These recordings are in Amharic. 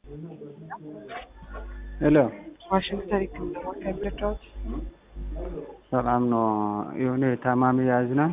Hello. ዋሽንግተን ህክምና ማዕከል ሰላም ነው። የሆነ ታማሚ ያዝናል።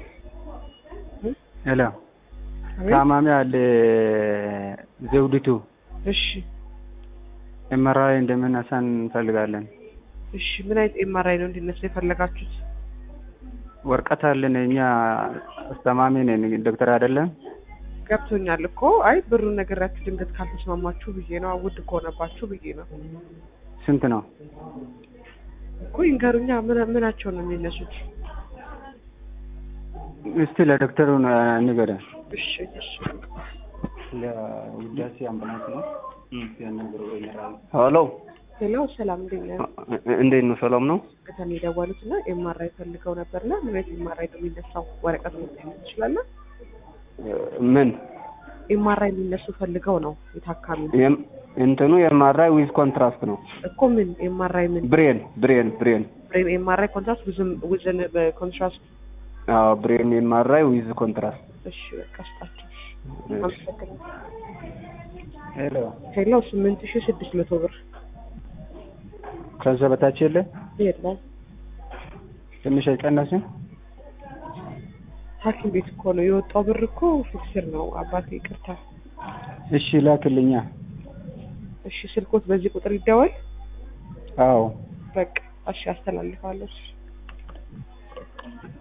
ሄሎ ታማሚ አለ ዘውዲቱ። እሺ ኤምአርአይ እንደምናሳን እንፈልጋለን። እሺ ምን አይነት ኤምአርአይ ነው እንዲነሳ የፈለጋችሁት? ወርቀት አለን እኛ አስተማሚ ነን ዶክተር አይደለም። ገብቶኛል እኮ አይ ብሩን ነገራችሁ ድንገት ካልተስማማችሁ ብዬ ነው ውድ ከሆነባችሁ ብዬ ነው። ስንት ነው እኮ ይንገሩኛ ምናቸው ነው የሚነሱት? እስቲ ለዶክተሩ ንገረን። እሺ እሺ ለውዳሴ አምቡላንስ ነው ያናገረው ይመራል። ሄሎ ሄሎ ሰላም እንዴት ነው? ሰላም ነው። ከተኔ ደወሉትና ኤምአርአይ ፈልገው ነበርና ምን አይነት ኤምአርአይ ነው የሚነሳው? ወረቀት ነው ይችላል? ምን ኤምአርአይ ሊነሱ ፈልገው ነው የታካሚ እንትኑ ኤምአርአይ ዊዝ ኮንትራስት ነው እኮ። ምን ኤምአርአይ? ምን ብሬን ኤምአርአይ ኮንትራስት ዊዝን በኮንትራስት? አዎ ብሬን ኤምአርአይ ዊዝ ኮንትራስት። እሺ በቃ ስጣቸው። ሄሎ 8600 ብር ከዛ በታች የለም? ትንሽ አይቀነስም? ሐኪም ቤት እኮ ነው የወጣው ብር እኮ ፊክስር ነው አባቴ ይቅርታ። እሺ ላክልኛ። እሺ ስልኮት በዚህ ቁጥር ይደወል? አዎ በቃ እሺ አስተላልፋለሁ።